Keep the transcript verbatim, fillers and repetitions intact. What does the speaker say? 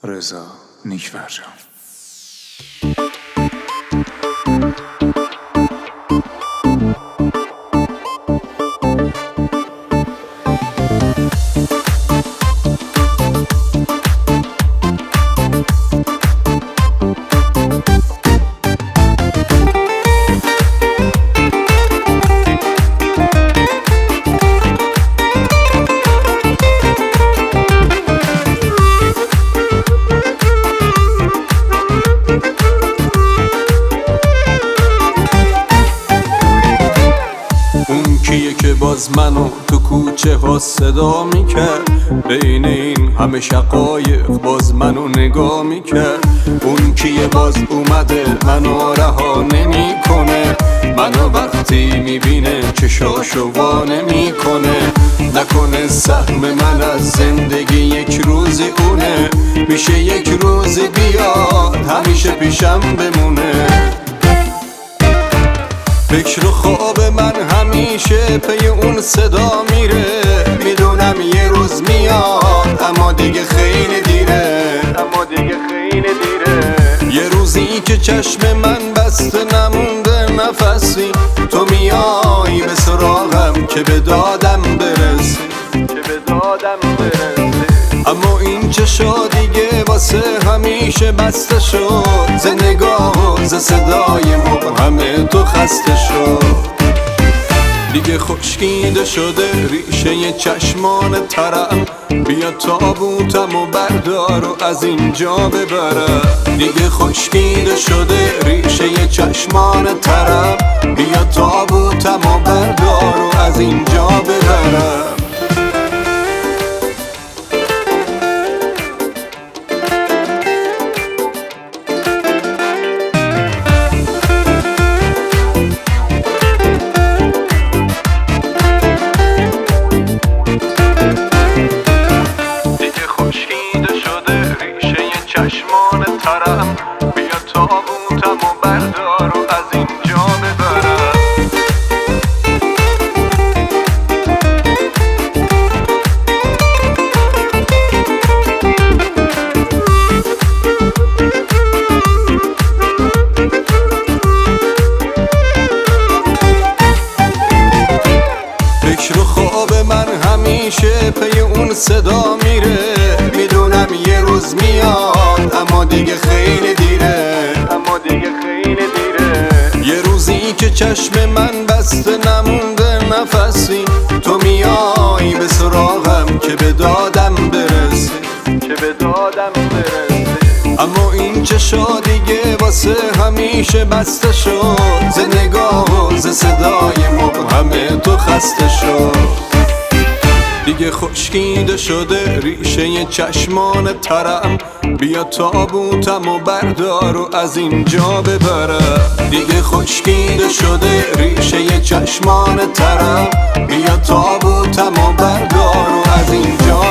رضا نیک‌فرجام. کیه که باز منو تو کوچه ها صدا میکرد، بین این همه شقایق باز منو نگاه میکرد. اون کیه باز اومده منو رها نمیکنه، منو وقتی میبینه چشاشو وا نمیکنه. نکنه سهم من از زندگی یک روزی اونه، میشه یک روزی بیاد همیشه پیشم بمونه. فکر و خواب من همیشه پی اون صدا میره، میدونم یه روز میاد اما دیگه خیلی دیره، اما دیگه خیلی دیره. یه روزی که چشم من بسته نمونده نفسی، تو میای به سراغم که به دادم برسی، که به دادم برسی. اما این چشا دیگه واسه همیشه بسته شد، ز نگاه و ز صدای مبهم تو خسته شد. دیگه خشکیده شده ریشه چشمان ترم، بیا تابوتم و بردار و از اینجا ببرم. دیگه خشکیده شده ریشه چشمان ترم، بیا تابوتم و بردار و از اینجا ببرم. چشمان ترم، بیا تابوتم و بردار و از اینجا ببرم. فکر و خواب من همیشه پی اون صدا میره، میدونم یه روز میاد اما دیگه خیلی دیره، اما دیگه خیلی دیره. یه روزی که چشم من بسته نمونده نفسی، تو میای به سراغم که به دادم برسی، که به دادم برسی. اما این چشا دیگه واسه همیشه بسته شد، ز نگاه و ز صدای مبهم تو خسته شد. دیگه خشکیده شده ریشه چشمان ترم، بیا تابوتم و بردار و از اینجا ببرم. دیگه خشکیده شده ریشه چشمان ترم، بیا تابوتم و بردار و از اینجا